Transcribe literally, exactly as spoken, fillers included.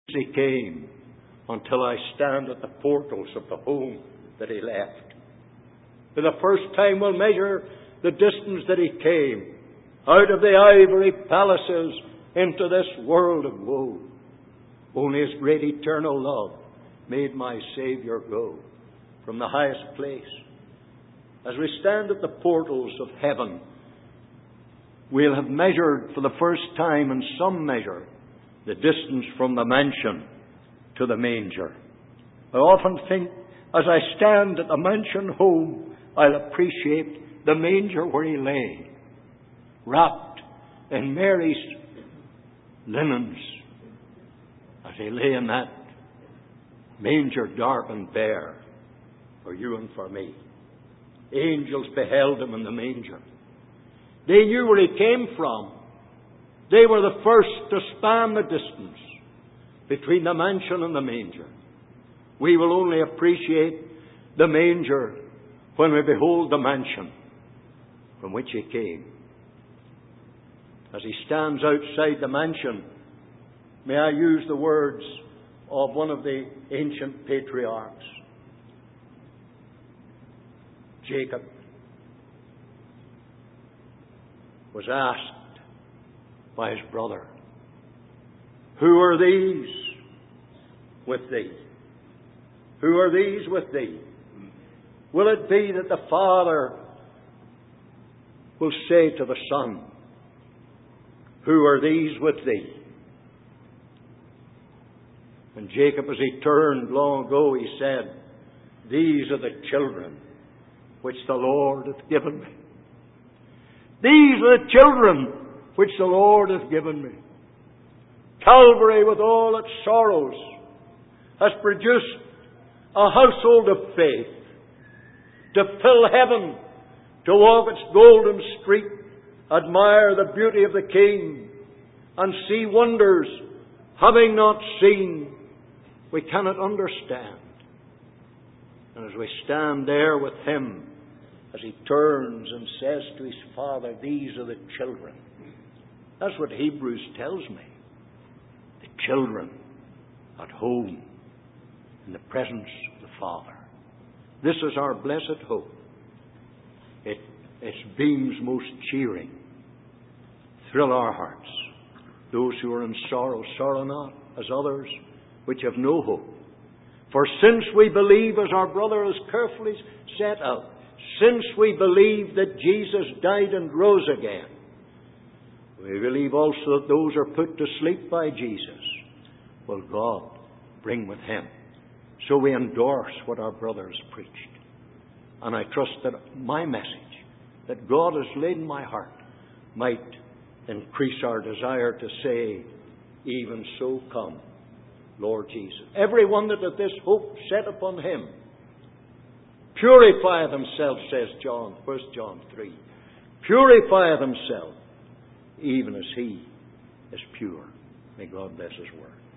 He came until I stand at the portals of the home that He left. For the first time we'll measure the distance that He came out of the ivory palaces into this world of woe. Only His great eternal love made my Saviour go from the highest place. As we stand at the portals of heaven, we'll have measured for the first time in some measure the distance from the mansion to the manger. I often think as I stand at the mansion home, I'll appreciate the manger where He lay, wrapped in Mary's linens, as He lay in that manger dark and bare for you and for me. Angels beheld Him in the manger. They knew where He came from. They were the first to span the distance between the mansion and the manger. We will only appreciate the manger when we behold the mansion from which He came. As He stands outside the mansion, may I use the words of one of the ancient patriarchs, Jacob was asked by his brother, "Who are these with thee? Who are these with thee?" Will it be that the Father will say to the Son, "Who are these with thee?" And Jacob, as he turned long ago, he said, "These are the children which the Lord hath given me. These are the children which the Lord hath given me." Calvary, with all its sorrows, has produced a household of faith to fill heaven, to walk its golden street, admire the beauty of the King, and see wonders having not seen, we cannot understand. And as we stand there with Him, as He turns and says to His Father, "These are the children." That's what Hebrews tells me. The children at home in the presence of the Father. This is our blessed hope. It, its beams most cheering thrill our hearts. Those who are in sorrow, sorrow not as others which have no hope. For since we believe, as our brother has carefully set out, since we believe that Jesus died and rose again, we believe also that those who are put to sleep by Jesus will God bring with Him. So we endorse what our brother has preached. And I trust that my message, that God has laid in my heart, might increase our desire to say, "Even so come, Lord Jesus." Everyone that hath this hope set upon Him purify themselves, says John, First John three. Purify themselves, even as He is pure. May God bless His word.